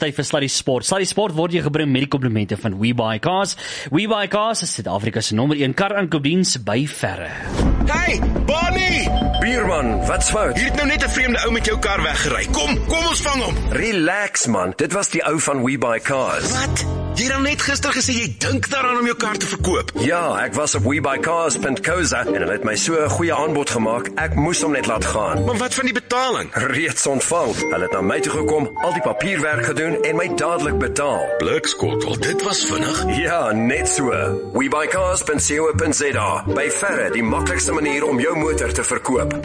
tyd vir Sluddy Sport. Sluddy Sport word jy gebring met die komplimente van WeBuyCars. WeBuyCars is Suid-Afrika se nommer 1 kar-aankoopdiens by verre. Hey, Bonnie! Bierman, wat's fout? Hier het nou net 'n vreemde ou met jou kar weggery. Kom ons vang hom. Relax man, dit was die ou van WeBuyCars. Wat? Jy het dan net gister gesê jy dink daaraan om jou kar te verkoop. Ja, ek was op WeBuyCars.co.za en hulle het my so 'n goeie aanbod gemaak, ek moes hom net laat gaan. Maar wat van die betaling? Reeds ontvang. Hulle het na my toe gekom, al die papierwerk gedoen en my dadelik betaal. Blikskottel, dit was vinnig. Ja, net so. WeBuyCars.co.za. By verre die maklikste manier om jou motor te verkoop.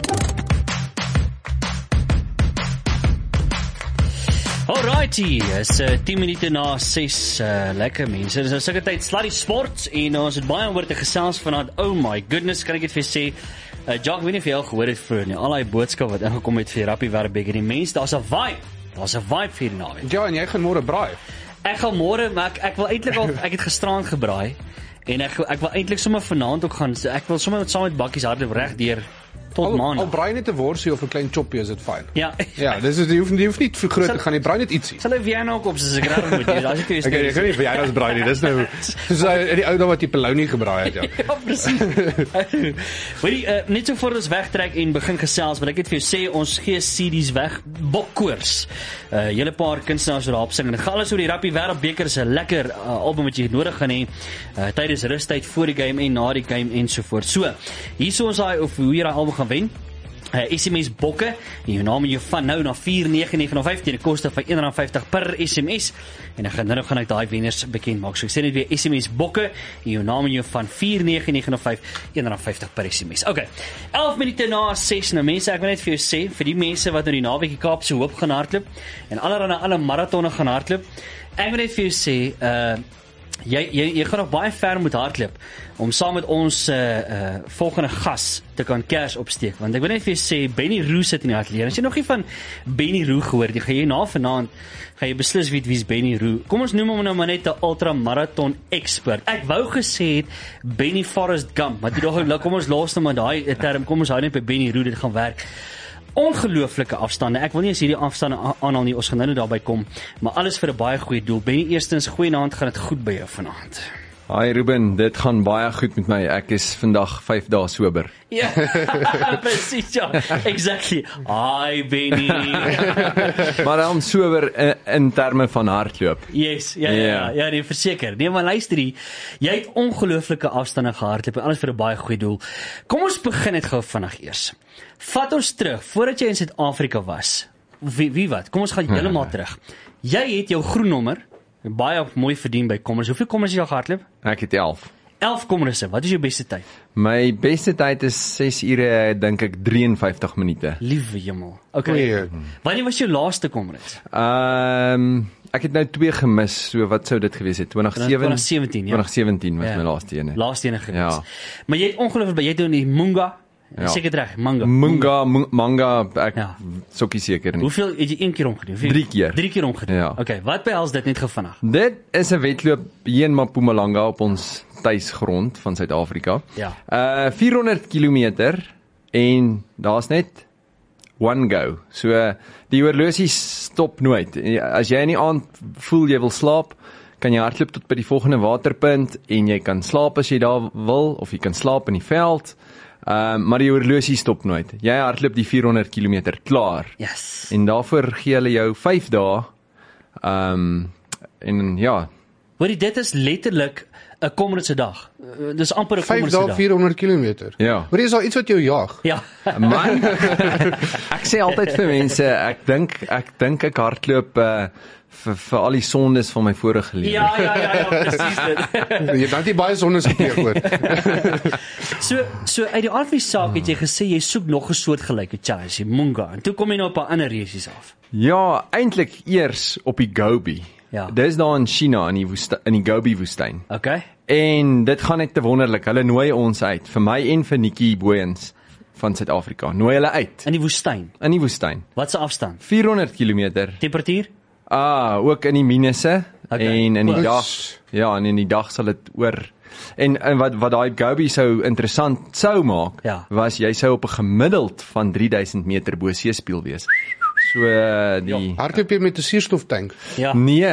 Alrighty, is 10 minute na 6, lekker mense, dis nou sulke tyd Sluddy Sport, en ons het baie oor te gesels vanaand. Oh my goodness, kan ek dit vir sê, Jock, weet nie of jy al gehoor het vroeger nie, al die boodskap wat ingekom het vir Rappie Werbeek, die mens, daar's 'n vibe vir die naweek. Ja, en jy gaan môre braai. Ek gaan môre, maar ek wil eintlik al, ek het gisterand gebraai, en ek wil eintlik sommer vanaand ook gaan, ek wil sommer saam met bakkies hardloop reg deur tot maandag. Al braai net 'n worsie of 'n klein choppie is dit fyn. Ja. Ja, dis jy hoef nie vir groot te gaan nie, braai net ietsie. Sal ek vir jou nou ook op soos ek reg moet doen. As ek jou Ek kan nie vir jou as braai nie. Dis nou soos die ou ding wat jy Peloni gebraai het, ja. Ja, presies. Hoorie, net so voor ons wegtrek en begin gesels, wil ek net vir jou sê, ons gee CD's weg, bokkoors. Julle paar kunstenaars wat daarop sing, en dit gaan alles oor die Rappie Wêreldbeker, is 'n lekker album wat jy nodig gaan hê, tydens rustyd, voor die game en na die game en so voort. So, hier is ons of hoe jy daai album gaan wen. SMS bokke, en jou naam en jou van nou na 49905 teen 'n koste van R1.50 per SMS, en dan gaan ek daai wenners bekend maak. So ek sê net weer SMS bokke, en jou naam en jou van 49905 R1.50 per SMS. Okay, 11 minute na 6, nou mense, ek wil net vir jou sê, vir die mense wat nou die naweek die Kaapse Hoop gaan hardloop, en alle marathonne gaan hardloop, ek wil net vir jou sê, jy gaan nog baie ver moet hardloop om saam met ons volgende gas te kan kers opsteek, want ek wil net vir jou sê, Benny Roo sit in die ateljee. As jy nog nie van Benny Roo gehoor het, gaan jy na vanaand gaan jy beslis weet wie's Benny Roo. Kom ons noem hom nou maar net 'n ultramarathon expert. Ek wou gesê het Benny Forrest Gump, maar toe kom ons los nou maar daai term, kom ons hou net by Benny Roo, dit gaan werk. Ongelooflike afstande, ek wil nie as hierdie afstande aanhaal nie, ons gaan nou daarby kom, maar alles vir 'n baie goeie doel. Benny, eerstens, goeienaand, gaan dit goed by jou vanaand? Hi Ruben, dit gaan baie goed met my, ek is vandag 5 dae sober. Ja, precies, ja, exactly. Hi Benny. Maar dan sober in terme van hardloop. Yes, ja, nee, verseker. Nee, maar luister jy het ongelooflike afstande gehardloop en alles vir 'n baie goeie doel. Kom ons begin net gou vinnig eers. Vat ons terug, voordat jy in Suid-Afrika was, wie wat, kom ons gaan heeltemal terug. Jy het jou groen nommer, baie mooi verdien by kommers. Hoeveel kommers het jy al gehardloop? Ek het 11. 11 kommerse, wat is jou beste tyd? My beste tyd is 6 ure, dink ek 53 minute. Liewe hemel. Okay. Wanneer was jou laaste kommerse? Ek het nou 2 gemis, so wat sou dit gewees het? 2017, ja. 2017 was my laaste ene. Laaste ene gewees. Ja. Maar jy het ongelooflik, jy het doen die Munga. Ja. Seker reg, manga, ek sokkie seker nie. Hoeveel het jy 1 keer omgedoen? 3 keer. 3 keer omgedoen. Ja. Okay, wat behels dit net gevinnig? Dit is 'n wedloop hier in Mpumalanga op ons tuisgrond van Suid-Afrika. Ja. 400 km en daar's net one go. So die horlosie stop nooit. As jy in die aand voel jy wil slaap, kan jy hardloop tot by die volgende waterpunt en jy kan slaap as jy daar wil, of jy kan slaap in die veld. Maar die horlosie stop nooit. Jy hardloop die 400 km klaar. Yes. En daarvoor gee hulle jou 5 dae. En ja. Hoorie, dit is letterlik 'n kommerse dag. Dis amper 'n kommerse dag. 5 dae 400 km. Ja. Maar is daar iets wat jou jaag? Ja. Man, ek sê altyd vir mense, ek dink ek hardloop vir al die sondes van my vorige lewe. Ja, presies dit. Jy het nie baie sondes gepleeg hoor. So uit die aard van die saak het jy gesê jy soek nog 'n soortgelyke challenge, Munga, en toe kom jy nou op 'n ander resies af. Ja, eintlik eers op die Gobi. Ja. Dis daar in China in die Gobi woestyn. Okay. En dit gaan net te wonderlik. Hulle nooi ons uit, vir my en vir Nikki Booyens van Suid-Afrika. Nooi hulle uit In die woestyn. in die woestyn. Wat se afstand? 400 km. Temperatuur? Ook in die minusse. Okay. En in die dag, ja, en in die dag sal dit oor. En wat daai Gobi sou interessant sou maak, Ja. was jy sou op 'n gemiddeld van 3000 meter bo seespieël wees. So die Hardloop jy met 'n suurstoftank? Ja. nee.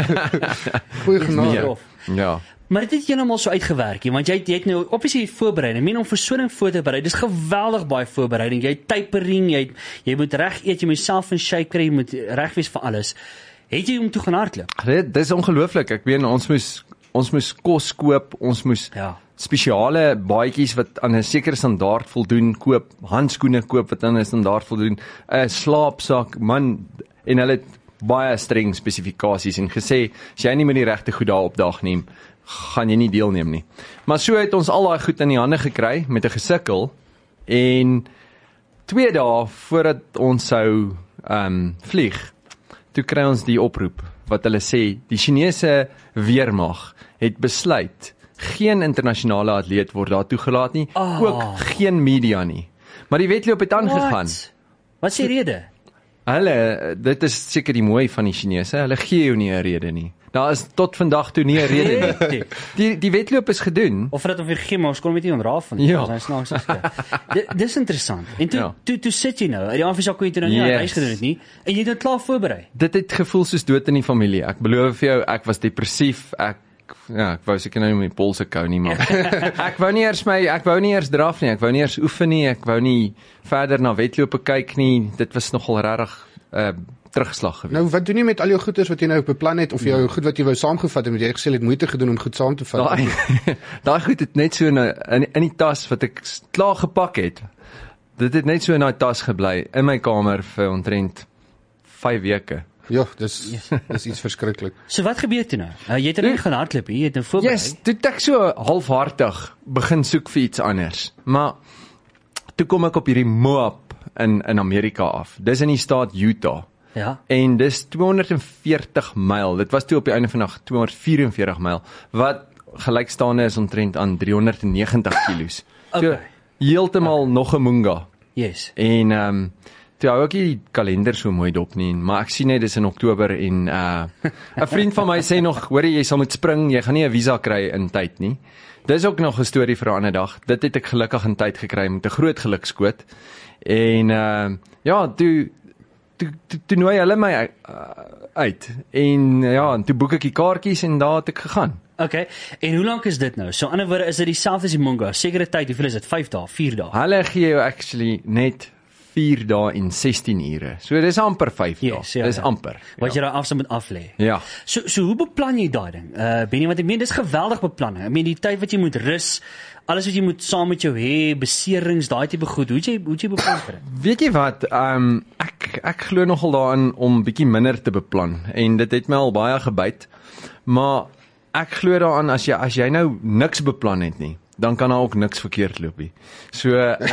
Goeie genade. Prof. Ja. Maar dit het heeltemal so uitgewerk, want jy het nou obviously voorbereiding. Om versoning voor te berei, dis geweldig baie voorbereiding. Jy het tapering, jy moet reg eet, jy moet self in shape kry, jy moet reg wees vir alles. Het jy om toe gaan hardloop? Dis ongelooflik. Ek weet ons moes kos koop, ons moes Ja. spesiale baadjies wat aan 'n sekere standaard voldoen koop, handskoene koop wat aan 'n standaard voldoen, 'n slaapsak, man, en hulle het baie streng spesifikasies en gesê as jy nie met die regte goed daar opdag neem, gaan jy nie deelneem nie. Maar so het ons al daai goed in die hande gekry met 'n gesukkel en 2 dae voordat ons sou vlieg, toe kry ons die oproep wat hulle sê die Chinese weermag het besluit geen internasionale atleet word daar toegelaat nie, ook geen media nie. Maar die wedloop het aangegaan. Wat is die rede? Hulle, dit is seker die mooi van die Chinese, hulle gee jou nie 'n rede nie. Daar is tot vandag toe nie 'n rede nie. Die wedloop is gedoen. Of dat of vir gee, maar ons kon met nie ontraaf van nie. Ja. Dis snaaks gesê. Dis interessant. En Ja. toe sit jy nou. Die aanvisa kon jy toe nou nie Yes. reis gedoen het nie en jy het dit klaar voorberei. Dit het gevoel soos dood in die familie. Ek beloof vir jou, ek was depressief. Ek wou seker nou nie my polse kou nie, maar ek wou nie eers draf nie, ek wou nie eers oefen nie, ek wou nie verder na wedlope kyk nie. Dit was nogal regtig terugslag gewees. Nou, wat doen jy met al jou goeders wat jy nou beplan het, of jou goed wat jy wou saamgevat het, want jy het gesê jy het moeite gedoen om goed saam te vat? Daai goed het net so in die tas wat ek klaar gepak het. Dit het net so in daai tas gebly in my kamer vir omtrent 5 weke. Ja, dis iets verskriklik. So wat gebeur toe nou? Jy het nou gaan hardloop, jy het nou voorberei. Yes, toe het ek so halfhartig begin soek vir iets anders. Maar toe kom ek op hierdie Moab in Amerika af. Dis in die staat Utah. Ja. En dis 240 myl. Dit was toe op die einde van die dag 244 myl wat gelykstaande is omtrent aan 390 kilos. So Okay. heeltemal nog 'n munga. Yes. En toe hou ek nie die kalender so mooi dop nie, maar ek sien net dis in Oktober en 'n vriend van my sê nog, hoor jy sal moet spring, jy gaan nie 'n visa kry in tyd nie. Dis ook nog 'n storie vir 'n ander dag. Dit het ek gelukkig in tyd gekry met 'n groot gelukskoot. En ja, toe nooi hulle my uit. En ja, en toe boek ek die kaartjies en daar het ek gegaan. Okay. En hoe lank is dit nou? So ander woorde, is dit dieselfde as die Munga? Sekere tyd, hoeveel is dit? 5 dae, 4 dae? Hulle gee jou actually net 4 dae en 16 ure. So dis amper 5 dae. Ja, Dis ja. amper. Wat jy daai afstand moet aflê. Ja. So hoe beplan jy daai ding? Benny, want ek meen dis geweldig beplanning. Ek meen die tyd wat jy moet rus, alles wat jy moet saam met jou hê, beserings, daai tipe goed. Hoe het jy beplan vir dit? Weet jy wat, ek glo nogal daarin om bietjie minder te beplan en dit het my al baie gebyt, maar ek glo daaraan as jy nou niks beplan het nie, dan kan daar ook niks verkeerd loop nie. So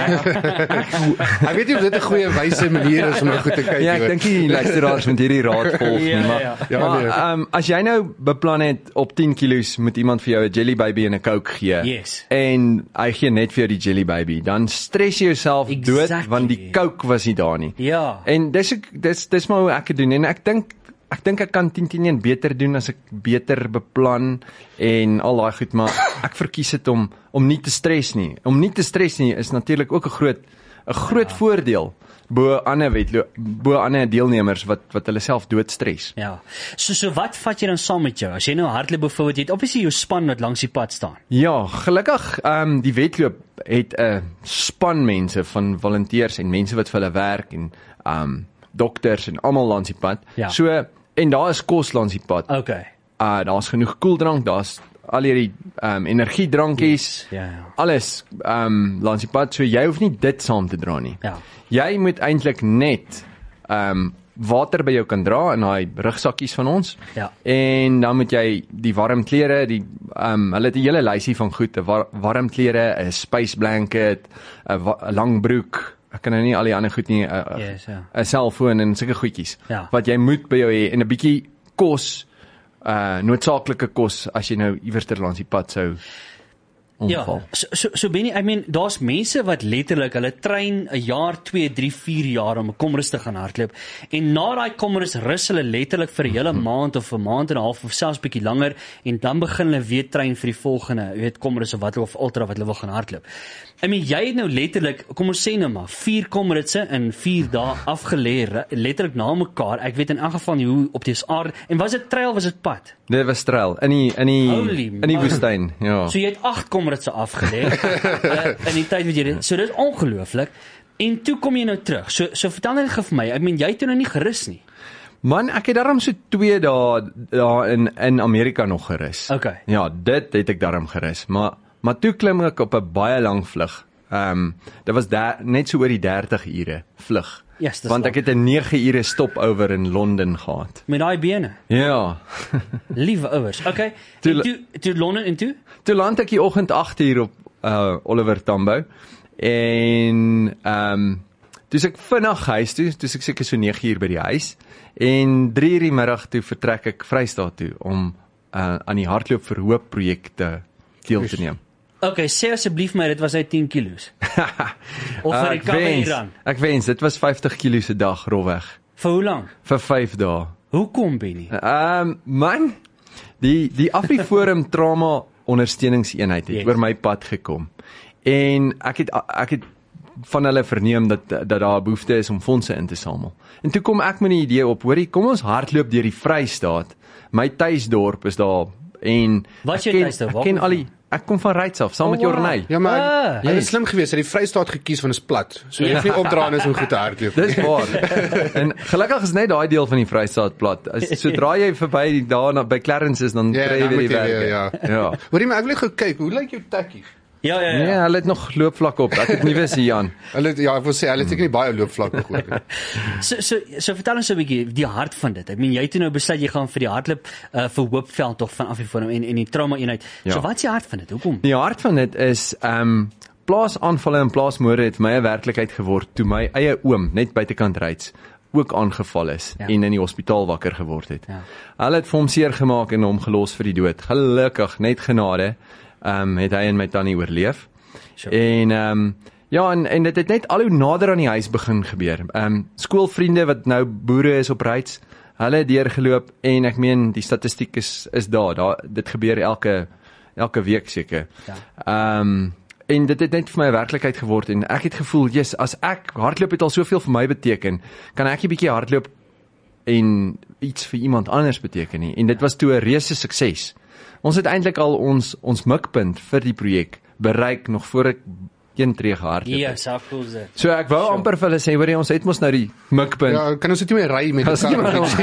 Ek weet nie of dit 'n goeie wyse manier is om na goed te kyk. ja, ek dink die luisteraars moet hierdie raad volg nie, maar, Ja. as jy nou beplan het op 10 kilos moet iemand vir jou 'n jelly baby en 'n Coke gee, Yes. en hy gee net vir jou die jelly baby, dan stres jy jouself dood Exactly. want die Coke was nie daar nie. Ja. En dis maar hoe ek dit doen en ek dink ek kan 10 beter doen as ek beter beplan en al daai goed, maar ek verkies dit om nie te stres nie. Om nie te stres nie is natuurlik ook 'n groot voordeel bo ander deelnemers wat hulle self doodstres. Ja. So wat vat jy dan saam met jou? As jy nou hardloop byvoorbeeld, jy het obviously jou span wat langs die pad staan. Ja, gelukkig die wedloop het 'n span mense van volonteërs en mense wat vir hulle werk en dokters en almal langs die pad. Ja. So en daar is kos langs die pad. Okay. Daar's genoeg koeldrank, daar's al hierdie energiedrankies, Ja. alles langs die pad, so jy hoef nie dit saam te dra nie. Ja. Jy moet eintlik net water by jou kan dra in daai rugsakkies van ons. Ja. En dan moet jy die warm klere, hulle het 'n hele lysie van goed, 'n warm klere, 'n space blanket, 'n lang broek. Ek kan nou nie al die ander goed nie, Yes, ja. 'n selfoon en sulke goedjies. Ja. Wat jy moet by jou hê en 'n bietjie kos, noodsaaklike kos as jy nou iewers ter langs die pad sou ongeval. Ja, so Benny, I mean, daar's mense wat letterlik, hulle train 'n jaar, 2, 3, 4 jaar om 'n komrus te gaan hardloop, en na daai komrus rus hulle letterlik vir 'n hele maand of 'n maand en 'n half of selfs bietjie langer, en dan begin hulle weer train vir die volgende, jy weet, komrus of wat of ultra wat hulle wil gaan hardloop. I mean, jy het nou letterlik, kom ons sê nou maar, 4 komritse in 4 dae afgelê, letterlik na mekaar. Ek weet in elk geval nie hoe op die aarde, en was dit trail, was dit pad? Dit was trail in die woestyn, ja. So jy het 8 komritse afgelê in die tyd wat jy dit. So dit is ongelooflik. En toe kom jy nou terug. So vertel net gou vir my. Ek meen, jy het nou nie gerus nie. Man, ek het daarom so 2 dae daar in Amerika nog gerus. Okay. Ja, dit het ek daarom gerus, maar toe klim ek op 'n baie lang vlug. Dit was net so oor die 30 ure vlug. Yes, want ek het 'n 9 ure stopover in Londen gehad. Met daai bene. Ja. Liewe ouers. Okay. Toe Londen en toe? Toe land ek die oggend 8 uur op Oliver Tambo. En toe ek vinnig huis toe ek seker so 9 uur by die huis. En 3 uur die middag toe vertrek ek Vrystaat toe om aan die hardloop vir hoop projekte deel te neem. Okay, sê asseblief my, dit was uit 10 kilos. Of vir die kamer. Ek wens, dit was 50 kilos 'n dag rolweg. Vir hoe lank? Vir 5 dae. Hoekom, Benny? Man, die Afriforum Trauma Ondersteuningseenheid het oor my pad gekom. En ek het van hulle verneem dat daar 'n behoefte is om fondse in te samel. En toe kom ek met 'n idee op, hoorie, kom ons hardloop deur die Vrystaat. My tuisdorp is daar en wat jy tuisdorp? Ek ken al die Ek kom van Reits af, saam met Jorney. Ja, maar hy is slim geweest, hy het die Vrystaat gekies van 'n plat. So jy hoef nie opdraan is om goed te hardloop. Dis waar. En gelukkig is net daai deel van die Vrystaat plat. Sodra jy verby daar by Clarence is, dan kry jy weer die werk. Ja. Hoorie, maar ek wil gou kyk, hoe lyk jou tekkie? Ja. Nee, hulle het nog loopvlakke op. Ek het nie wis Jan. Ek wil sê hulle het seker nie baie loopvlakke gehoor nie. So vertel ons 'n bietjie die hart van dit. Ek meen, jy het nou besluit jy gaan vir die hardloop vir Hoopveld tog van Afriforum en die trauma eenheid. Ja. So wat is die hart van dit? Hoekom? Die hart van dit is plaasaanvalle en plaasmoorde het my 'n werklikheid geword toe my eie oom net buitekant Reits ook aangeval is en in die hospitaal wakker geword het. Ja. Hulle het vir hom seer gemaak en hom gelos vir die dood. Gelukkig, net genade. Het hy en my tannie oorleef. Sure. En dit het net al hoe nader aan die huis begin gebeur. Skoolvriende wat nou boere is op Reits, hulle het deurgeloop en ek meen die statistiek is daar. Dit gebeur elke week seker. Ja. En dit het net vir my 'n werklikheid geword en ek het gevoel, yes, as ek hardloop het al soveel vir my beteken, kan ek 'n bietjie hardloop en iets vir iemand anders beteken nie. En dit was toe 'n reuse sukses. Ons het eintlik al ons mikpunt vir die projek bereik nog voor ek een tree gehardloop het. Ja, so cool is dit. So ek wou amper vir hulle sê, hoorie, ons het mos nou die mikpunt. Ja, kan ons dit nie meer ry met die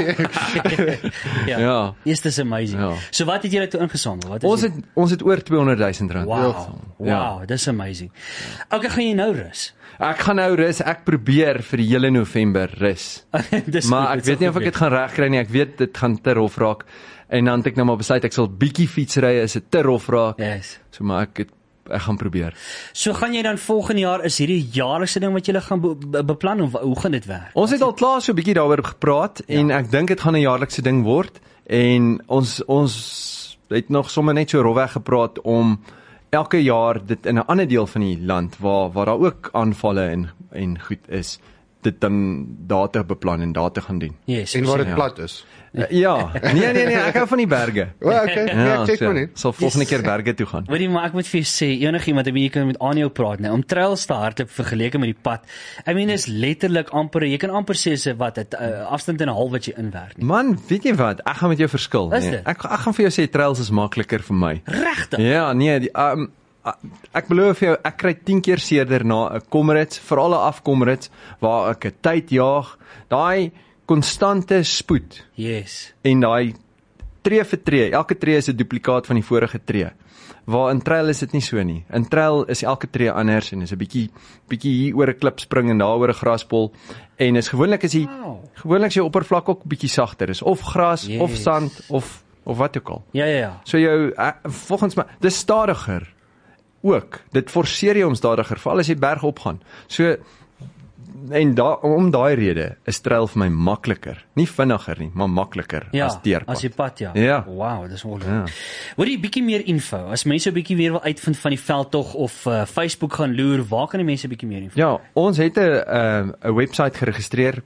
Ja. Yes, this is amazing. Ja. So wat het julle toe ingesamel? Ons het oor 200,000 rand. Wow, dis amazing. Okay, gaan jy nou rus? Ek gaan nou rus. Ek probeer vir die hele November rus. Maar ek weet nie of ek dit gaan regkry nie. Ek weet dit gaan te rof raak. En dan het ek nou maar besluit ek sal bietjie fietsry as dit te rof raak. Yes. So maar ek gaan probeer. So gaan jy dan volgende jaar, is hierdie jaarlikse ding wat jy gaan beplan of hoe gaan dit werk? Ons het al klaar so 'n bietjie daaroor gepraat en ek dink dit gaan 'n jaarlikse ding word en ons het nog sommer net so rofweg gepraat om elke jaar dit in 'n ander deel van die land waar daar ook aanvalle en goed is, dit dan daar te beplan en daar te gaan doen. Yes, en waar dit plat is. Ja, nee, ek hou van die berge. Okay, ek check maar net. Sal volgende keer berge toe gaan. Weet jy, maar ek moet vir jou sê, enigiemand, jy kan met Anio praat, om trails te hardloop vergeleke met die pad. I mean, is letterlik amper, jy kan amper sê afstand en 'n half wat jy inwerk. Man, weet jy wat? Ek gaan met jou verskil. Nee. Ek gaan vir jou sê trails is makliker vir my. Regtig? Ja, nee, ek beloof jou, ek kry 10 keer seerder na 'n komrits, veral 'n afkomrits waar ek 'n tyd jaag. Daai konstante spoed. Yes. En daai tree vir tree, elke tree is 'n duplikaat van die vorige tree. Waar in trail is dit nie so nie. In trail is elke tree anders en is 'n bietjie hier oor 'n klip spring en daar oor 'n graspol en is gewoonlik gewoonlik sy oppervlak ook bietjie sagter is of gras of sand of wat ook al. Ja. So jou volgens my dis stadiger ook. Dit forceer jou om stadiger, veral as jy berg op gaan. So En om daai rede is trail vir my makliker. Nie vinniger nie, maar makliker as deurpad. As die pad, ja. Ja. Wow, dis ongelooflik. Hoor jy bietjie meer info? As mense 'n bietjie meer wil uitvind van die veldtog of Facebook gaan loer, waar kan die mense bietjie meer info? Ja, ons het 'n webwerf geregistreer,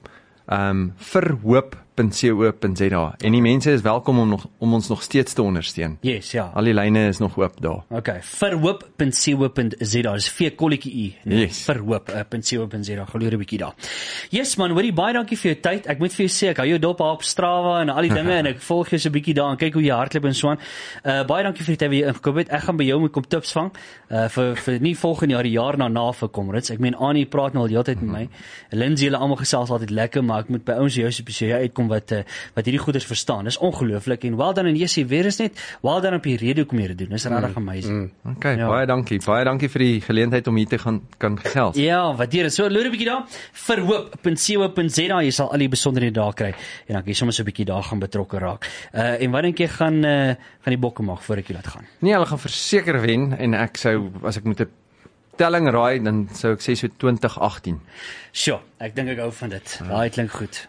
verhoop.co.za en die mense is welkom om ons nog steeds te ondersteun. Yes, ja. Al die lyne is nog oop daar. Okay, verhoop.co.za, dis V-kolletjie U. Yes. Verhoop.co.za, geloer 'n bietjie daar. Yes man, hoorie, baie dankie vir jou tyd. Ek moet vir jou sê, ek hou jou dop op Strava en al die dinge en ek volg jou so 'n bietjie daar en kyk hoe jy hardloop en so aan. Baie dankie vir die tyd wat jy ingekom het. Ek gaan by jou moet kom tips vang vir nie volgende jaar, die jaar na vir Comrades. Ek meen Annie praat nou al die hele tyd met my. Lindsay, hulle almal gesels altyd lekker, maar ek moet by ons jou spesiaal uitkom wat hierdie goeders verstaan. Dis ongelooflik en wel dan en jy weer is net wel dan op die rede kom jy dit doen. Dis regtig amazing. Okay, baie dankie. Baie dankie vir die geleentheid om hier te kan gesels. Ja, waardeer dit. So loer 'n bietjie daar. Verhoop.co.za, jy sal al die besonderhede daar kry en dan kan jy sommer so 'n bietjie daar gaan betrokke raak. En wat dink jy gaan die bokke maak voor ek jy laat gaan? Nee, hulle gaan verseker wen en ek sou as ek moet 'n telling raai, dan sou ek sê so 2018. Sjoe, ek dink ek hou van dit. Daai klink goed.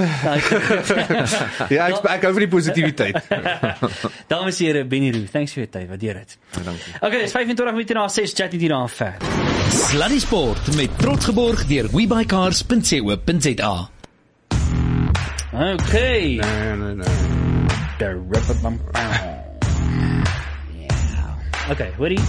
Ja, ek hou van die positiwiteit. Dames en here, Benny Roo, thanks vir jou tyd. Waardeer dit. Dankie. Okay, dis 25 minute na 6, chat hier aan ver. Sluddy Sport met trots geborg deur webuycars.co.za. Okay. Nee. The rip-a-bum. Yeah. Okay, hoorie.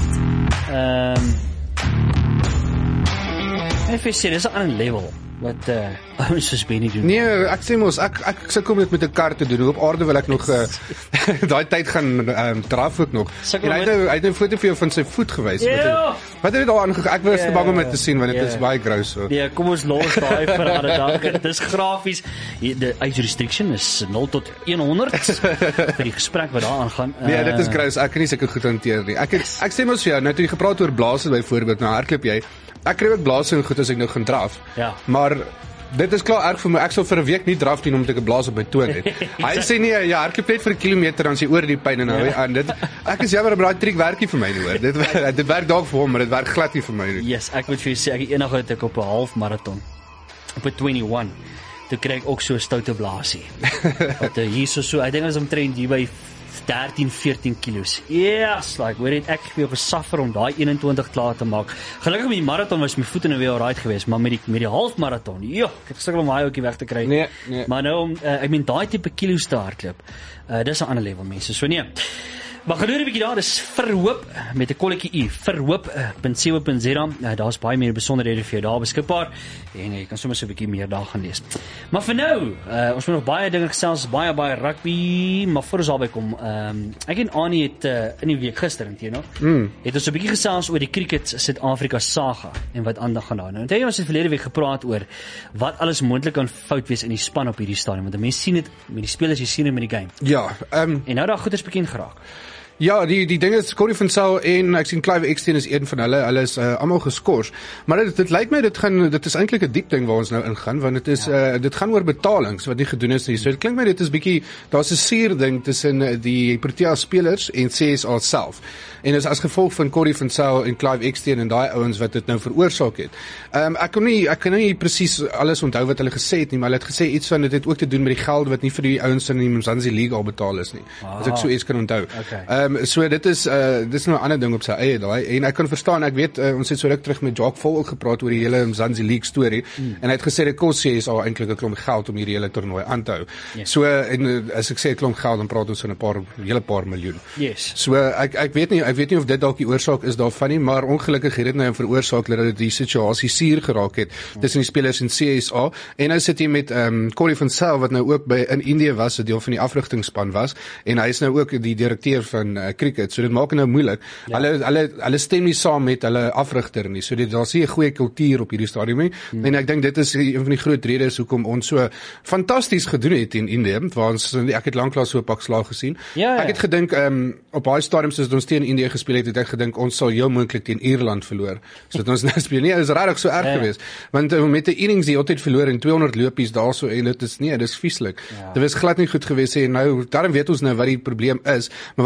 Ek sê dis 'n ander level wat ons soos Benny doen. Nee, ek sê mos ek sukkel met 'n kar te doen. Op aarde wil ek nog daai tyd gaan draf ook nog. En hy het 'n foto vir jou van sy voet gewys. Wat het dit daar aangegaan? Ek was te bang om dit te sien want dit is baie gross so. Nee, kom ons los daai vir 'n ander dag. Dit is grafies. Die age restriction is 0 tot 100 vir die gesprek wat daar aangaan. Nee, dit is gross. Ek kan nie sulke goed hanteer nie. Ek sê mos vir jou, nou toe jy gepraat oor blaas byvoorbeeld, nou hardloop jy. Ek kry ook blaas en goed as ek nou gaan draf. Ja. Maar dit is klaar erg vir my. Ek sal vir 'n week nie draf doen omdat ek 'n blaas op my toon het. Hy sê nee, ja, hardloop net vir 'n kilometer dan sê oor die pyn en nou aan dit. Ek is jammer, maar daai triek werk nie vir my nie hoor. Dit werk dalk vir hom, maar dit werk glad nie vir my nie. Yes, ek moet vir jou sê ek eendag het ek op 'n half marathon op 'n 21. Toe kry ek ook so 'n stoute blaasie. Wat hier so, ek dink dit is omtrent hier by 13-14 kilos. Yes, like, weet jy, ek het weer gesuffer om daai 21 klaar te maak. Gelukkig met die marathon was my voete nou weer alright geweest, maar met die halfmarathon, ek het gesukkel om daai ouetjie weg te kry. Nee. Maar nou ek meen daai tipe kilos te hardloop. Dis 'n ander level mense. So nee. Maar geloer 'n bietjie daar, dis verhoop met 'n kolletjie U, verhoop.co.za. Daar's baie meer besonderhede vir jou daar beskikbaar en jy kan sommer so 'n bietjie meer daar gaan lees. Maar vir nou, ons moet nog baie dinge gesels, baie rugby, maar voor ons daarby kom, ek en Annie het in die week gister inteno, het ons 'n bietjie gesels oor die cricket Suid-Afrika saga en wat aandag gaan daar. Nou, onthou jy ons het verlede week gepraat oor wat alles moontlik kan fout wees in die span op hierdie stadium, want mense sien dit met die spelers, jy sien dit met die game. Ja, En nou daar goeders bekend geraak. Ja, die ding is Corey van Zyl en ek sien Clive Exton is een van hulle is almal geskort. Maar dit lyk my dit is eintlik 'n diep ding waar ons nou ingaan want dit is dit gaan oor betalings wat nie gedoen is nie. So dit klink my dit is bietjie daar's 'n suur ding tussen die Protea spelers en CSA self. En is as gevolg van Corey van Zyl en Clive Exton en daai ouens wat dit nou veroorsaak het. Ek kan nie presies alles onthou wat hulle gesê het nie, maar hulle het gesê iets van dit het ook te doen met die geld wat nie vir die ouens in die Mzansi League al betaal is nie. As ek so iets kan onthou. Okay. So dit is nou 'n ander ding op sy eie daai en ek kan verstaan, ek weet ons het so ruk terug met Jacques Vol gepraat oor die hele Mzansi League storie en hy het gesê dit kos is al eintlik 'n klomp geld om hierdie hele toernooi aan te hou. Yes. So en as ek sê 'n klomp geld dan praat ons van 'n hele paar miljoen. Yes. So ek weet nie of dit dalk die oorsaak is daarvan nie, maar ongelukkig het dit nou veroorsaak dat dit die situasie suur geraak het tussen die spelers en CSA en nou sit jy met Corey van Zyl wat nou ook in Indië was, 'n deel van die afrigtingspan was en hy is nou ook die direkteur van cricket, so dit maak nou moeilik. Ja. Hulle stem nie saam met hulle afrigter nie. So daar's nie 'n goeie kultuur op hierdie stadium nie. En ek dink dit is een van die groot redes hoekom ons so fantasties gedoen het in Indië, waar ek het lanklaas so 'n pak slaag gesien. Ja. Ek het gedink op daai stadium soos ons teen Indië gespeel het ek gedink ons sal heel moontlik teen Ierland verloor. So dit ons nou speel. Nee, dit is regtig so erg geweest. Want met 'n innings die altyd verloor en 200 lopies daarso en dit is vieslik. Dit was glad nie goed geweest en nou daarom weet ons nou wat die probleem is, maar wat hulle nou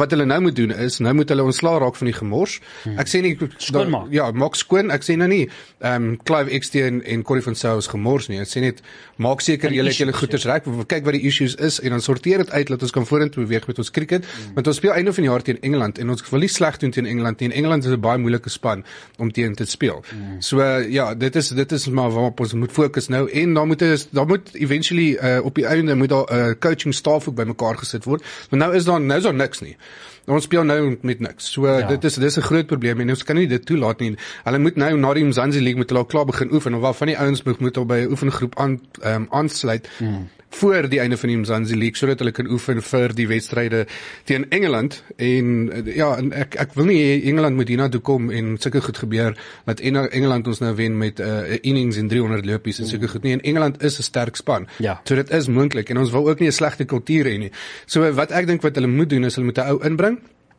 moet doen is, nou moet hulle ontslaa raak van die gemors. Ek sê nie Skoonmaak. ja, maak skoon. Ek sê nou nie Clive XT en Corey van Zyl is gemors nie. Ek sê net maak seker julle het julle goeders reg, kyk wat die issues is en dan sorteer dit uit dat ons kan vorentoe beweeg met ons cricket. Want ons speel einde van die jaar teen Engeland en ons wil nie sleg doen teen Engeland nie. Engeland is 'n baie moeilike span om teen te speel. So ja, dit is maar waarop ons moet fokus nou en daar moet eventually op die einde moet daar 'n coaching staff ook bymekaar gesit word. Want nou is daar niks nie. Ons speel nou met niks. So dis 'n groot probleem en ons kan nie dit toelaat nie. Hulle moet nou na die Mzansi League moet hulle al klaar begin oefen, of waarvan die ouens moet al by 'n oefengroep aansluit voor die einde van die Mzansi League sodat hulle kan oefen vir die wedstryde teen Engeland en ja, en ek wil nie hê Engeland moet hierna toe kom en sulke goed gebeur dat Engeland ons nou wen met 'n innings en 300 lopies en sulke goed nie. En Engeland is 'n sterk span. Ja. So dit is moontlik en ons wil ook nie 'n slegte kultuur hê nie. So wat ek dink wat hulle moet doen is hulle moet 'n ou inbring,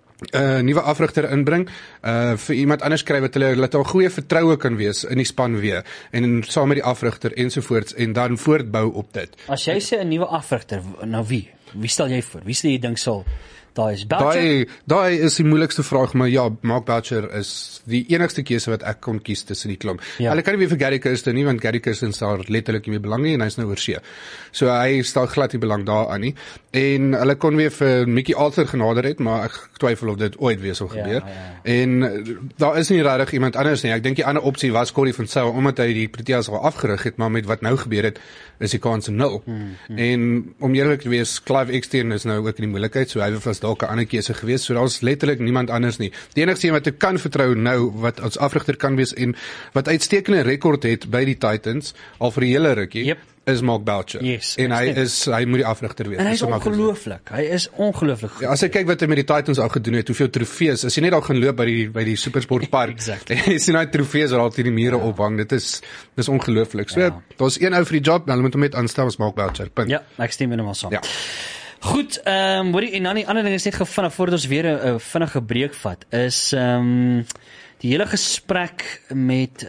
nuwe afrigter inbring, vir iemand anders kry wat hulle laat al goeie vertroue kan wees in die span weer en saam met die afrigter ensovoorts en dan voortbou op dit. As jy sê 'n nuwe afrigter, nou wie stel jy voor? Wie sê jy dink sal daai is Boucher? Daai is die moeilikste vraag, maar ja, Mark Boucher is die enigste keuse wat ek kon kies tussen die klomp. Ja. Hulle kan nie weer vir Gary Kirsten nie, want Gary Kirsten staan letterlik nie meer belang nie en hy's nou oor see. So hy stel glad nie belang daaraan nie. En hulle kon weer vir Mickey Arthur genader het, maar ek twyfel of dit ooit weer sal gebeur. En daar is nie regtig iemand anders nie. Ek dink die ander opsie was Corey van Zyl omdat hy die Proteas al afgerig het, maar met wat nou gebeur het, is die kans 0. En om eerlik te wees, Clive XT is nou ook in die moeilikheid, so hy was dalk 'n ander keuse gewees. So daar's letterlik niemand anders nie. Die enigste een wat ek kan vertrou nou wat ons afrigter kan wees en wat uitstekende rekord het by die Titans al vir 'n hele rukkie. Is Mark Boucher. Yes, en hy moet die afrigter wees. En hy is ongelooflik. Hy is ongelooflik goed. Ja, as jy kyk wat hy met die Titans al gedoen het, hoeveel trofees. As jy net al gaan loop by die Supersportpark. Exactly. En jy sien daai trofees wat al teen die mure ophang. Dis ongelooflik. So daar's een ou vir die job, hulle moet hom net aanstel as Mark Boucher. Punt. Ja, ek stem met hom saam. Ja. Goed, hoorie, en dan die ander ding is net gevinnig voordat ons weer 'n vinnige breek vat, is die hele gesprek met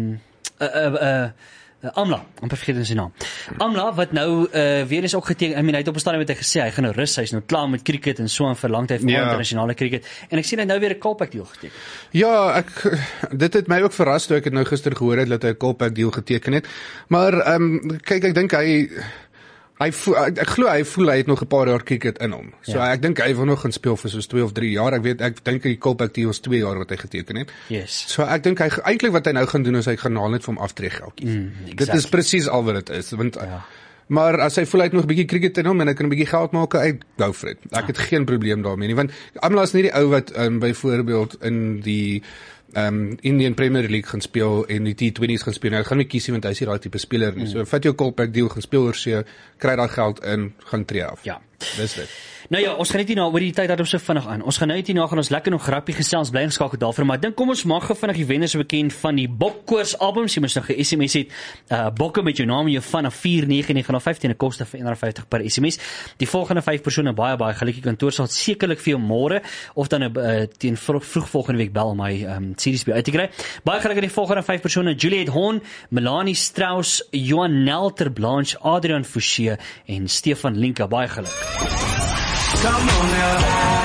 Amla, amper vergeet sy naam. Amla wat nou weer eens ook geteken, hy het op 'n stadium met hy gesê hy gaan nou rus, hy's nou klaar met cricket en so en verlang hy vir internasionale cricket. En ek sien hy nou weer 'n Kolpak deal geteken. Ja, dit het my ook verras toe ek het nou gister gehoor het dat hy 'n Kolpak deal geteken het. Maar kyk, ek dink ek glo hy voel hy het nog 'n paar jaar cricket in hom. So ek dink hy wil nog gaan speel vir soos 2 of 3 jaar. Ek dink die Kolpak deal is 2 jaar wat hy geteken het. Yes. So ek dink hy eintlik wat hy nou gaan doen is hy gaan haal net vir hom aftreegeldjies. Dit is presies al wat dit is, want maar as hy voel hy het nog 'n bietjie cricket in hom en hy kan 'n bietjie geld maak, hy go for it. Ek het geen probleem daarmee nie, want Amla is nie die ou wat byvoorbeeld in die Indian Premier League gaan speel en die T20's gaan speel. Nou gaan nie kies nie want hy is nie daai tipe speler nie. So vat jou Kolpak deal, gaan speel oor see, kry daai geld in, gaan tree af. Ja. Dis dit. Nou ja, ons gaan net hierna oor die tyd dat ons so vinnig aan. Ons gaan nou net hierna gaan ons lekker nog grappie gesels, bly ingeskakel daarvoor, maar ek dink kom ons maak gou vinnig die wenners so bekend van die Bokkoers albums. Jy moet nog 'n SMS het, bokke met jou naam en jou van na 49905 teen 'n koste van R1.50 per SMS. Die volgende 5 persone baie gelukkige kantoor sal sekerlik vir jou môre of dan teen vroeg volgende week bel om my series by uit te kry. Baie gelukkig die volgende 5 persone: Juliet Horn, Melanie Strauss, Johan Nelter Blanche, Adrian Fouché en Stefan Linka. Baie geluk. Come on now.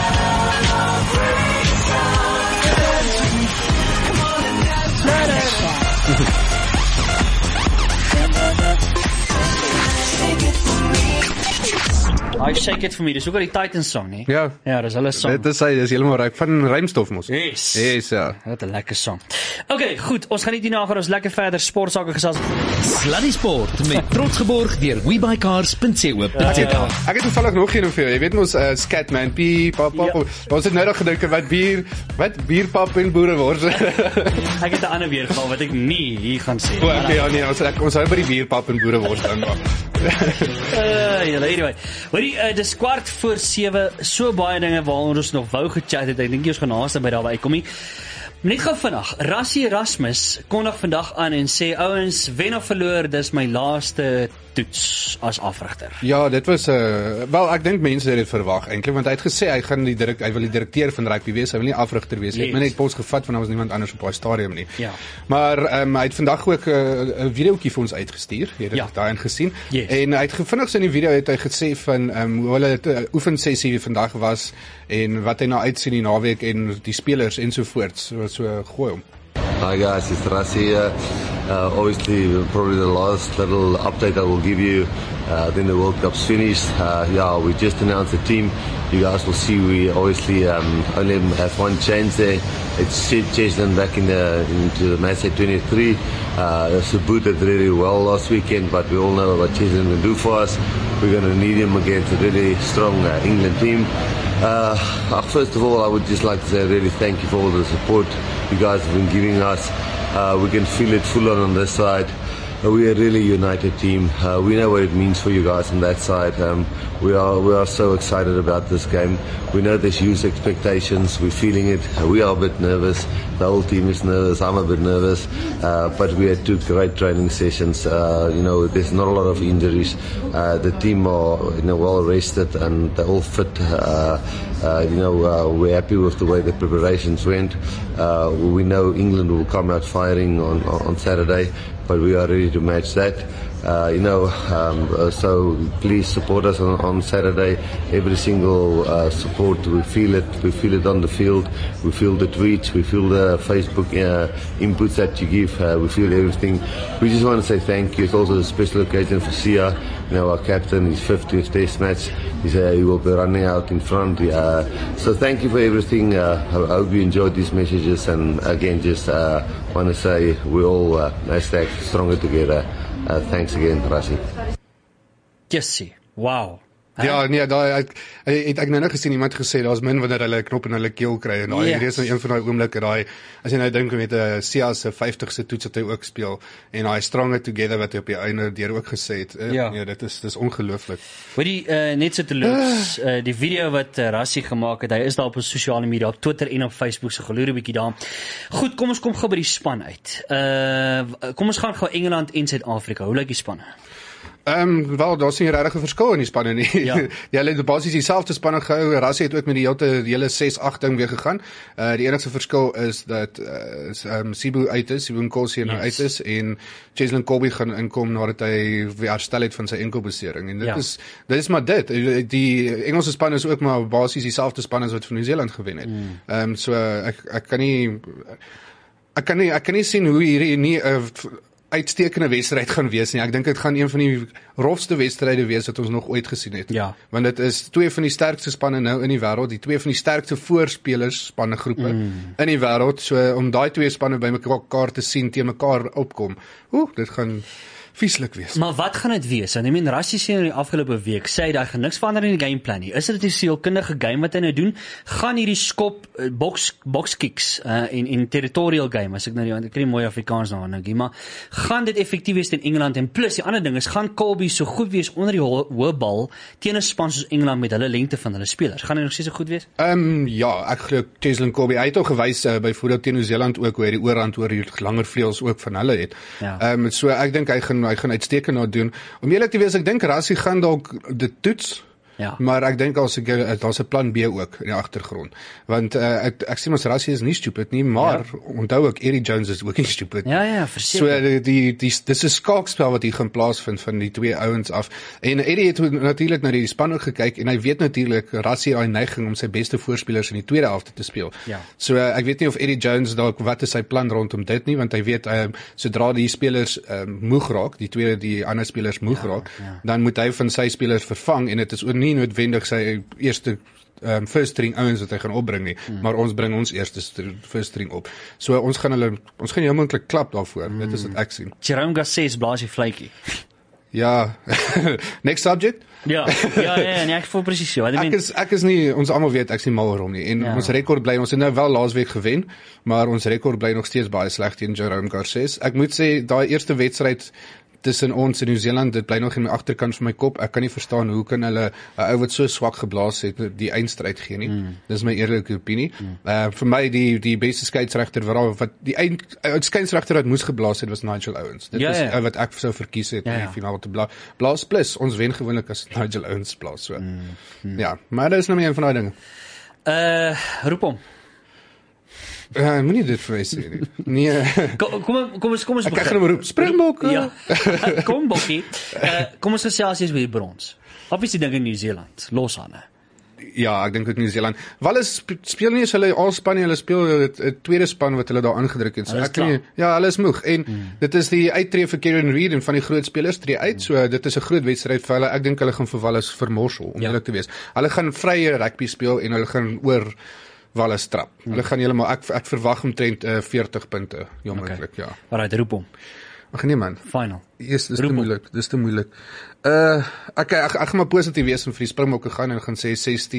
I shake it for me. Dis ook al die Titans song, nie? Ja, dis hulle song. Dit is heeltemal reg van Rymstof mos. Yes, ja. Wat 'n lekker song. Okay, goed, ons gaan net hierna gaan ons lekker verder sportsake gesels. Sluddy Sport met trots geborg deur webycars.co.za. Ek het toevallig nog een vir jou. Jy weet mos Scatman, pap. Ons het nou nog gedink wat bierpap en boerewors. Ek het 'n ander weergawe wat ek nie hier gaan sê. Okay, ja nee, ons hou by die bierpap en boerewors dan maar. Anyway. Dis 6:15, so baie dinge waaroor ons nog wou gechat het. Ek dink jy ons gaan naaste by daarby uitkom nie. Net gou vinnig, Rassie Erasmus kondig vandag aan en sê, ouens, wen of verloor, dis my laaste toets as afrigter. Ja, dit was wel ek dink mense het dit verwag eintlik, want hy het gesê hy wil die direkteur van rugby wees, hy wil nie afrigter wees nie. Hy het my net pos gevat want daar was niemand anders op daai stadium nie. Ja. Maar hy het vandag ook 'n videoetjie vir ons uitgestuur. Jy het dit daarin gesien. Yes. En hy het vinnig so in die video het hy gesê van hoe hulle oefensessie vandag was en wat hy na uitsien die naweek en die spelers ensovoorts. So gooi hom. Hi guys, it's Rassie here. Obviously, probably the last little update I will give you. Then the World Cup's finished. We just announced the team. You guys will see we obviously only have one chance there. It's Cheslin back into the match at 23. Subut did really well last weekend, but we all know what Cheslin can do for us. We're going to need him against a really strong England team. First of all, I would just like to say really thank you for all the support you guys have been giving us. We can feel it full on this side. We are really a united team. We know what it means for you guys on that side. We are so excited about this game. We know there's huge expectations. We're feeling it. We are a bit nervous. The whole team is nervous. I'm a bit nervous. But we had 2 great training sessions. There's not a lot of injuries. The team are well rested and they're all fit. We're happy with the way the preparations went. We know England will come out firing on Saturday, but we are ready to match that. So please support us on Saturday. Every single support, we feel it. We feel it on the field. We feel the tweets. We feel the Facebook inputs that you give. We feel everything. We just want to say thank you. It's also a special occasion for Sia, our captain, his 50th Test match. He will be running out in front. So thank you for everything. I hope you enjoyed these messages. And again, just want to say we all hashtag stronger together. Thanks again, Rassie. Jessie, wow. Ja, nee, daai ek nou gesien iemand gesê daar's min wanneer hulle 'n knop in hulle keel kry en daai hierdie is nou een van daai oomblikke as jy nou dink met 'n Sia se 50ste toets wat hy ook speel en daai Stronger Together wat hy op die einde deur ook gesê het. Nee, dis ongelooflik. Hoorie net so te loops, die video wat Rassie gemaak het, hy is daar op sosiale media, op Twitter en op Facebook, so geloer 'n bietjie daar. Goed, kom ons kom gou by die span uit. Kom ons gaan gou Engeland en Suid-Afrika. Hoe lyk die spanne? Wel, daar's nie regtig 'n verskil in die spanne nie. Ja. Hulle het basies dieselfde spanne gehou. Rassie het ook met die hele 6-8 ding weer gegaan. Die enigste verskil is dat Sibu uit is, Sibu Nkosi nou uit is en Cheslin Kolbe gaan inkom nadat hy weer herstel het van sy enkelbesering. En dit is maar dit. Die Engelse span is ook maar basies dieselfde span as wat van Nieu-Seeland gewen het. So ek kan nie sien hoe hierdie nie uitstekende wedstryd gaan wees nie. Ek dink dit gaan een van die rofste wedstryde wees wat ons nog ooit gesien het. Ja. Want dit is 2 van die sterkste spanne nou in die wêreld, die 2 van die sterkste voorspelers spanne groepe in die wêreld. So om daai 2 spanne by mekaar te sien, teen mekaar opkom. Dit gaan vieslik wees. Maar wat gaan dit wees? En Rassie sê in die afgelope week, sê hy, daar gaan niks verander in die gameplan nie. Is dit 'n sielkundige game wat hy nou doen? Gaan hierdie skop, box kicks en territorial game, as ek nou ek kry mooi Afrikaans nou dink, maar gaan dit effektief wees teen Engeland? En plus, die ander ding is, gaan Kolbe so goed wees onder die hoë bal teen 'n span soos Engeland met hulle lengte van hulle spelers? Gaan hy nog steeds so goed wees? Ja, ek glo Cheslin Kolbe, hy het al gewys byvoorbeeld teen Nieu-Seeland ook, hoe hy die oorhand oor die langer vleuels ook van hulle het. So ek dink hy gaan uitstekend doen. Om eerlik te wees, ek dink Rassie gaan dalk dit toets. Ja. Maar ek dink daar's 'n plan B ook in die agtergrond. Want ek sê mos Rassie is nie stupid nie, maar onthou ook Eddie Jones is ook nie stupid. Ja, verseker. So dis 'n skaakspel wat hier gaan plaasvind van die 2 ouens af. En Eddie het natuurlik na die span ook gekyk en hy weet natuurlik Rassie het 'n neiging om sy beste voorspelers in die tweede helfte te speel. Ja. So ek weet nie of Eddie Jones dalk wat is sy plan rondom dit nie, want hy weet sodra die spelers moeg raak, die ander spelers moeg raak, dan moet hy van sy spelers vervang en dit is ook nie noodwendig sy eerste first string ouens wat hy gaan opbring nie, maar ons bring ons eerste first string op. So ons gaan heel moontlik klap daarvoor. Dit is wat ek sien. Jerome Garces blaas die vletjie. Ja. Next subject? Ja, nee, ek voel presies so. Ek is nie, ons almal weet ek is nie mal oor hom nie. En ons rekord bly, ons het nou wel laasweek gewen, maar ons rekord bly nog steeds baie sleg teen Jerome Garces. Ek moet sê daai eerste wedstryd tussen ons en Nieu-Seeland, dit bly nog in my agterkant van my kop. Ek kan nie verstaan hoe kan hulle 'n ou wat so swak geblaas het die eindstryd gee nie. Dis my eerlike opinie. Vir my die beste skeieregter wat die skeieregter wat moes geblaas het was Nigel Owens. Dit is wat ek sou verkies het in die finale te blaas plus ons wen gewoonlik as Nigel Owens blaas so. Ja, maar dit is nou een van daai dinge. Roep hom. Moenie dit vir my sê nie. Nee. Kom ons begin. Ek gaan hom roep. Springbok. Ja. Kom Bokkie. Kom ons gesels eers oor die brons. Obviously dink in Nieu-Seeland, los aan. Ja, ek dink ook Nieu-Seeland. Hulle speel nie as hulle A-span nie, hulle speel 'n tweede span wat hulle daar aangedruk het. So ek kan nie, ja, hulle is moeg en dit is die uittreë vir Kieran Reid en van die groot spelers tree uit. So dit is 'n groot wedstryd vir hulle. Ek dink hulle gaan vir Wallis vermorsel om eerlik te wees. Hulle gaan vrye rugby speel en hulle gaan oor Wallis trap. Hulle gaan heeltemal ek verwag omtrent 40 punte, jammerlik, ja. Alright, roep hom. Ag nee man. Final. Yes, dis te moeilik. Ek gaan maar positief wees en vir die Springbokke gaan en gaan sê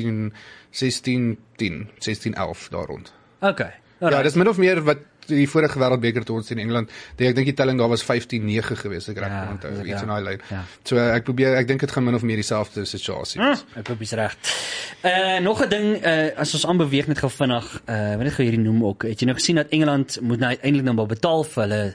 16-10, 16-11 daar rond. Okay. Ja, dis min of meer wat die vorige wêreldbeker toe ons in Engeland, ek dink die telling daar was 15-9 geweest, ek reg onthou, iets in daai lyn. So ek dink dit gaan min of meer dieselfde situasie wees. Ek hoop jy's reg. Nog 'n ding, as ons aanbeweeg net gou vinnig, weet net gou hierdie noem ook. Het jy nou gesien dat Engeland moet nou uiteindelik nou betaal vir hulle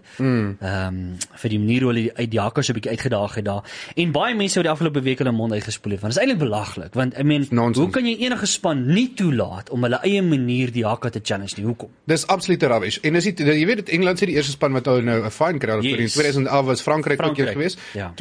vir die manier hoe hulle uit die hakke so 'n bietjie uitgedaag het daar. En baie mense het die afgelope week hulle mond uitgespoel het, want dit is eintlik belaglik, want I mean, hoe kan jy enige span nie toelaat om hulle eie manier die hakke te challenge nie? Hoekom? Dis absolute rubbish. En jy weet dit Engeland is die eerste span wat nou 'n fine kry. In 2011 was Frankryk ook hier geweest.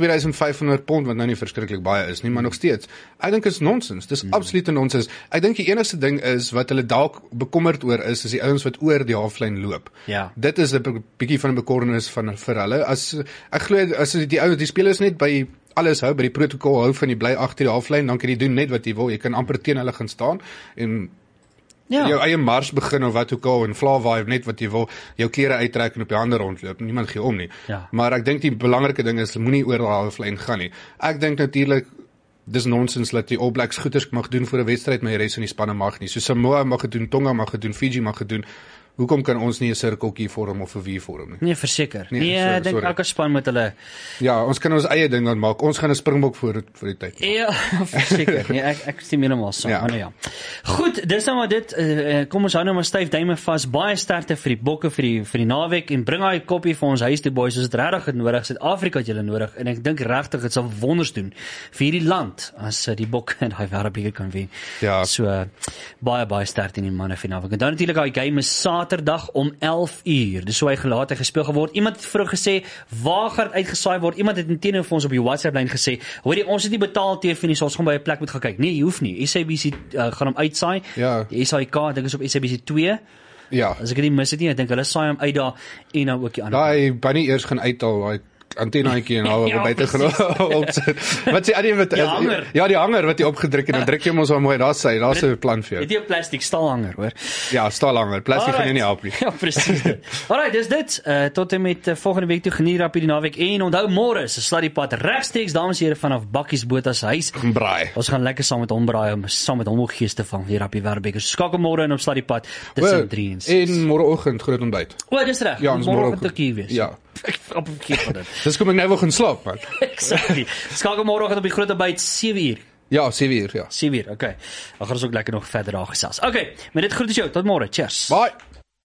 2500 pond wat nou nie verskriklik baie is nie, maar nog steeds. Ek dink is nonsens. Dis absolute nonsens. Ek dink die enigste ding is wat hulle dalk bekommerd oor is die ouens wat oor die halflyn loop. Ja. Dit is 'n bietjie van 'n bekommernis vir hulle. Ek glo as die spelers net by alles hou, by die protokol hou van die bly agter die halflyn, dan kan jy doen net wat jy wil. Jy kan amper teen hulle gaan staan en jou eie mars begin of wat ook al en flawaai net wat jy wil, jou klere uittrek en op die hande rondloop. Niemand gee om nie. Ja. Maar ek dink die belangrike ding is moenie oor die halflyn gaan nie. Ek dink natuurlik dis nonsens dat die All Blacks goeders mag doen vir 'n wedstryd, maar die res van die spanne mag nie. So Samoa mag het doen, Tonga mag het doen, Fiji mag het doen. Hoekom kan ons nie 'n sirkeltjie vorm of 'n V vorm nie? Nee, verseker. Nee, ek dink elke span moet hulle ons kan ons eie ding dan maak. Ons gaan 'n Springbok vir die tyd. Ja, verseker. Nee, ek stem heeltemal saam. Maar nou ja. Goed, dis nou maar dit. Kom ons hou nou maar styf duime vas. Baie sterkte vir die bokke vir die naweek en bring daai koppie vir ons huis toe boys. Ons het regtig nodig. Suid-Afrika het julle nodig en ek dink regtig dit sal wonders doen vir hierdie land as die bokke en daai wêreldbeker kan wen. Ja. So baie sterkte in die manne finaal. En dan natuurlik daai game is Saterdag om 11:00. Dis so hy gelaat het gespeel geword. Iemand het vroeg gesê, waar gaan dit uitgesaai word? Iemand het intene vir ons op die WhatsApp-lyn gesê, hoorie, ons het nie betaal TV nie, so ons gaan by 'n plek moet gaan kyk. Nee, jy hoef nie. SABC gaan hom uitsaai. Ja. Die SAIK, ek dink is op SABC 2. Ja. As ek dit nie mis het nie, ek dink hulle saai hom uit daar en nou ook die ander. Daai bunny eers gaan uithaal, daai antennaatjie en al buite genoeg opsit. Wat sê die hanger? Ja, die hanger wat jy opgedruk het, dan druk jy hom ons al mooi, daar's 'n plan vir jou. Dit is 'n plastiek staalhanger, hoor. Ja, staalhanger. Plastiek gaan jy nie help nie. Ja, presies. Alright, dis dit. Tot en met volgende week toe geniet op hierdie naweek en onthou môre is 'n Sluddypad regstreeks dames en here vanaf Bakkies Botha se huis. Braai. Ons gaan lekker saam met hom braai om saam met hom ook geeste van hier op die Wêreldbeker. Skakel môre in op Sluddypad tussen 3 en 6. En môreoggend groot ontbyt. O, dis reg. Ja, môreoggend ook hier wees. Ja. Ek op verkeerd van dit. Dis kom ek nou wil gaan slaap, man. Exactly. Skakel môreoggend op die groot ontbyt 7:00. Ja, 7:00, ja. 7:00, okay. Dan gaan ons ook lekker nog verder daar gesels. Okay, met dit groet ons jou. Tot môre. Cheers. Bye.